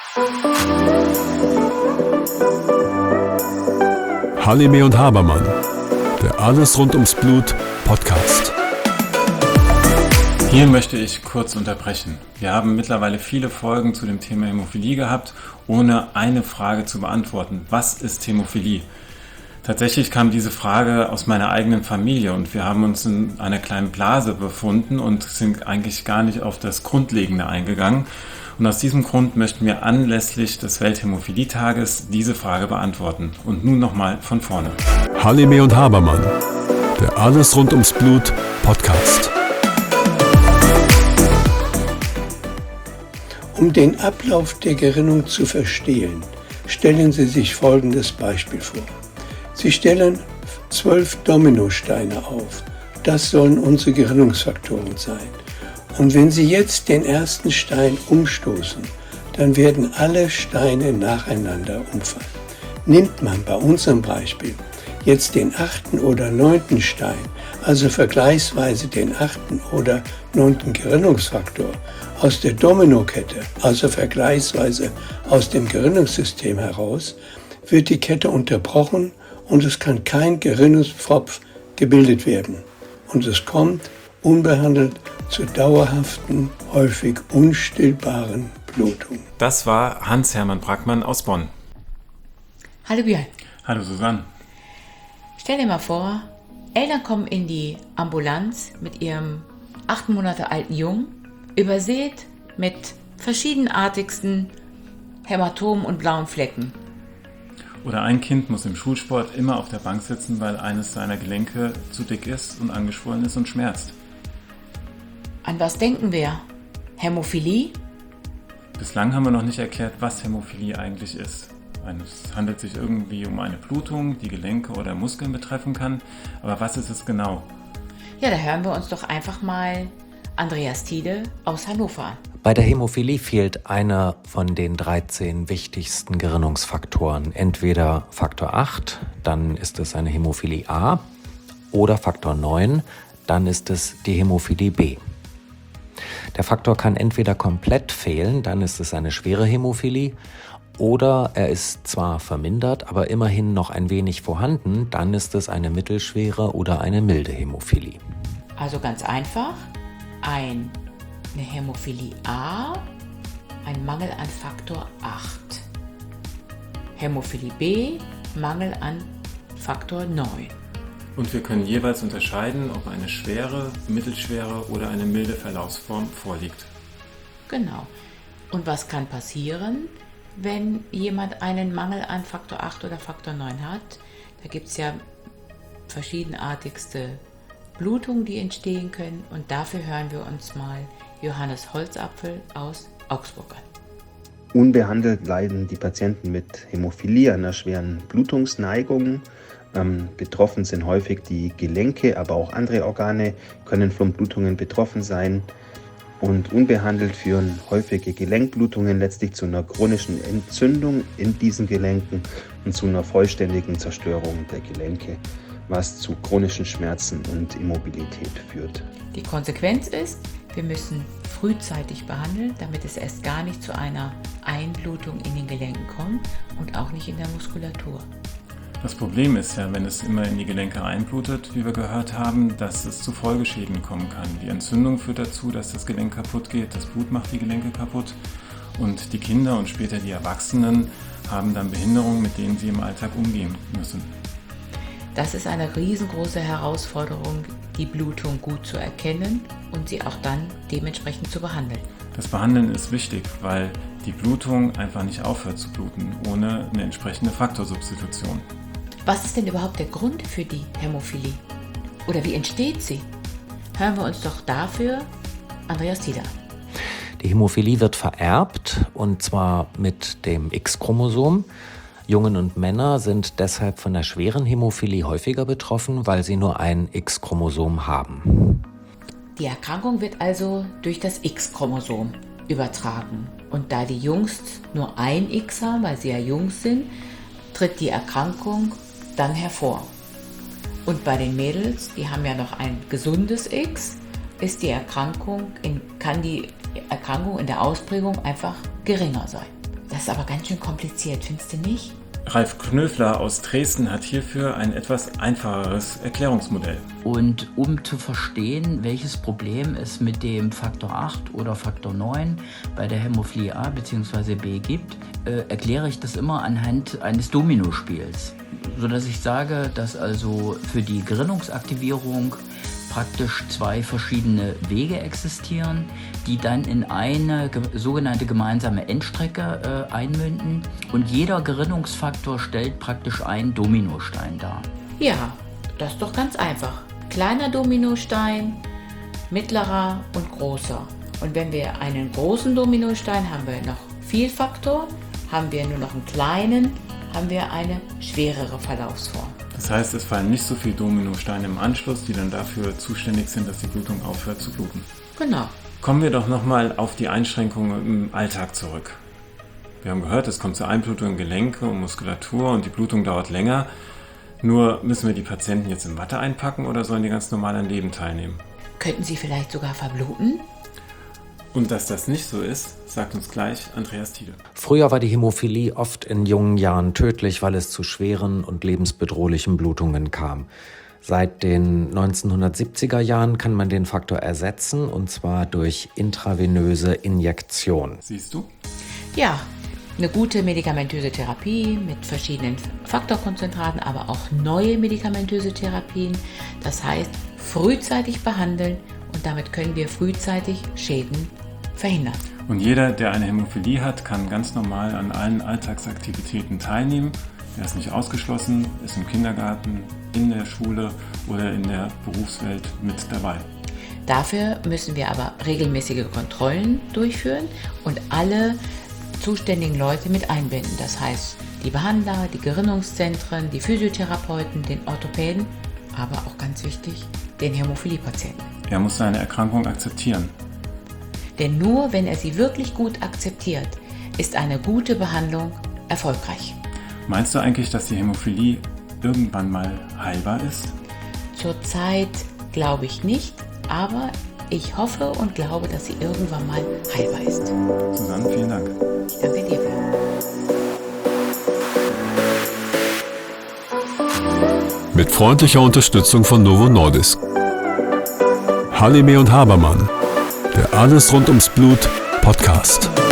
Halime und Habermann, der Alles rund ums Blut Podcast. Hier möchte ich kurz unterbrechen. Wir haben mittlerweile viele Folgen zu dem Thema Hämophilie gehabt, ohne eine Frage zu beantworten. Was ist Hämophilie? Tatsächlich kam diese Frage aus meiner eigenen Familie und wir haben uns in einer kleinen Blase befunden und sind eigentlich gar nicht auf das Grundlegende eingegangen. Und aus diesem Grund möchten wir anlässlich des Welthämophilie-Tages diese Frage beantworten. Und nun nochmal von vorne. Halime und Habermann, der Alles rund ums Blut Podcast. Um den Ablauf der Gerinnung zu verstehen, stellen Sie sich folgendes Beispiel vor. Sie stellen 12 Dominosteine auf. Das sollen unsere Gerinnungsfaktoren sein. Und wenn Sie jetzt den ersten Stein umstoßen, dann werden alle Steine nacheinander umfallen. Nimmt man bei unserem Beispiel jetzt den 8. oder 9. Stein, also vergleichsweise den 8. oder 9. Gerinnungsfaktor aus der Dominokette, also vergleichsweise aus dem Gerinnungssystem heraus, wird die Kette unterbrochen und es kann kein Gerinnungspfropf gebildet werden. Und es kommt unbehandelt zur dauerhaften, häufig unstillbaren Blutung. Das war Hans-Hermann Brackmann aus Bonn. Hallo Björn. Hallo Susanne. Stell dir mal vor, Eltern kommen in die Ambulanz mit ihrem 8 Monate alten Jungen, übersät mit verschiedenartigsten Hämatomen und blauen Flecken. Oder ein Kind muss im Schulsport immer auf der Bank sitzen, weil eines seiner Gelenke zu dick ist und angeschwollen ist und schmerzt. An was denken wir? Hämophilie? Bislang haben wir noch nicht erklärt, was Hämophilie eigentlich ist. Es handelt sich irgendwie um eine Blutung, die Gelenke oder Muskeln betreffen kann. Aber was ist es genau? Ja, da hören wir uns doch einfach mal Andreas Tiede aus Hannover an. Bei der Hämophilie fehlt einer von den 13 wichtigsten Gerinnungsfaktoren. Entweder Faktor 8, dann ist es eine Hämophilie A, oder Faktor 9, dann ist es die Hämophilie B. Der Faktor kann entweder komplett fehlen, dann ist es eine schwere Hämophilie, oder er ist zwar vermindert, aber immerhin noch ein wenig vorhanden, dann ist es eine mittelschwere oder eine milde Hämophilie. Also ganz einfach, eine Hämophilie A, ein Mangel an Faktor 8. Hämophilie B, Mangel an Faktor 9. Und wir können jeweils unterscheiden, ob eine schwere, mittelschwere oder eine milde Verlaufsform vorliegt. Genau. Und was kann passieren, wenn jemand einen Mangel an Faktor 8 oder Faktor 9 hat? Da gibt es ja verschiedenartigste Blutungen, die entstehen können. Und dafür hören wir uns mal Johannes Holzapfel aus Augsburg an. Unbehandelt leiden die Patienten mit Hämophilie, einer schweren Blutungsneigung. Betroffen sind häufig die Gelenke, aber auch andere Organe können von Blutungen betroffen sein. Und unbehandelt führen häufige Gelenkblutungen letztlich zu einer chronischen Entzündung in diesen Gelenken und zu einer vollständigen Zerstörung der Gelenke, was zu chronischen Schmerzen und Immobilität führt. Die Konsequenz ist, wir müssen frühzeitig behandeln, damit es erst gar nicht zu einer Einblutung in den Gelenken kommt und auch nicht in der Muskulatur. Das Problem ist ja, wenn es immer in die Gelenke einblutet, wie wir gehört haben, dass es zu Folgeschäden kommen kann. Die Entzündung führt dazu, dass das Gelenk kaputt geht, das Blut macht die Gelenke kaputt und die Kinder und später die Erwachsenen haben dann Behinderungen, mit denen sie im Alltag umgehen müssen. Das ist eine riesengroße Herausforderung, die Blutung gut zu erkennen und sie auch dann dementsprechend zu behandeln. Das Behandeln ist wichtig, weil die Blutung einfach nicht aufhört zu bluten, ohne eine entsprechende Faktorsubstitution. Was ist denn überhaupt der Grund für die Hämophilie? Oder wie entsteht sie? Hören wir uns doch dafür Andreas Tiede an. Die Hämophilie wird vererbt, und zwar mit dem X-Chromosom. Jungen und Männer sind deshalb von der schweren Hämophilie häufiger betroffen, weil sie nur ein X-Chromosom haben. Die Erkrankung wird also durch das X-Chromosom übertragen. Und da die Jungs nur ein X haben, weil sie ja Jungs sind, tritt die Erkrankung dann hervor. Und bei den Mädels, die haben ja noch ein gesundes X, ist kann die Erkrankung in der Ausprägung einfach geringer sein. Das ist aber ganz schön kompliziert, findest du nicht? Ralf Knöfler aus Dresden hat hierfür ein etwas einfacheres Erklärungsmodell. Und um zu verstehen, welches Problem es mit dem Faktor 8 oder Faktor 9 bei der Hämophilie A bzw. B gibt, erkläre ich das immer anhand eines Dominospiels. Sodass ich sage, dass also für die Gerinnungsaktivierung praktisch zwei verschiedene Wege existieren, die dann in eine sogenannte gemeinsame Endstrecke einmünden. Und jeder Gerinnungsfaktor stellt praktisch einen Dominostein dar. Ja, das ist doch ganz einfach. Kleiner Dominostein, mittlerer und großer. Und wenn wir einen großen Dominostein haben wir noch Vielfaktor, haben wir nur noch einen kleinen, haben wir eine schwerere Verlaufsform. Das heißt, es fallen nicht so viele Dominosteine im Anschluss, die dann dafür zuständig sind, dass die Blutung aufhört zu bluten. Genau. Kommen wir doch nochmal auf die Einschränkungen im Alltag zurück. Wir haben gehört, es kommt zur Einblutung in Gelenke und Muskulatur und die Blutung dauert länger. Nur müssen wir die Patienten jetzt in Watte einpacken oder sollen die ganz normal am Leben teilnehmen? Könnten sie vielleicht sogar verbluten? Und dass das nicht so ist, sagt uns gleich Andreas Thiele. Früher war die Hämophilie oft in jungen Jahren tödlich, weil es zu schweren und lebensbedrohlichen Blutungen kam. Seit den 1970er Jahren kann man den Faktor ersetzen, und zwar durch intravenöse Injektion. Siehst du? Ja, eine gute medikamentöse Therapie mit verschiedenen Faktorkonzentraten, aber auch neue medikamentöse Therapien. Das heißt, frühzeitig behandeln und damit können wir frühzeitig Schäden verhindern. Und jeder, der eine Hämophilie hat, kann ganz normal an allen Alltagsaktivitäten teilnehmen. Er ist nicht ausgeschlossen, ist im Kindergarten, in der Schule oder in der Berufswelt mit dabei. Dafür müssen wir aber regelmäßige Kontrollen durchführen und alle zuständigen Leute mit einbinden. Das heißt, die Behandler, die Gerinnungszentren, die Physiotherapeuten, den Orthopäden, aber auch ganz wichtig, den Hämophilie-Patienten. Er muss seine Erkrankung akzeptieren. Denn nur wenn er sie wirklich gut akzeptiert, ist eine gute Behandlung erfolgreich. Meinst du eigentlich, dass die Hämophilie irgendwann mal heilbar ist? Zurzeit glaube ich nicht, aber ich hoffe und glaube, dass sie irgendwann mal heilbar ist. Susanne, vielen Dank. Ich danke dir. Mit freundlicher Unterstützung von Novo Nordisk. Halime und Habermann, der Alles rund ums Blut Podcast.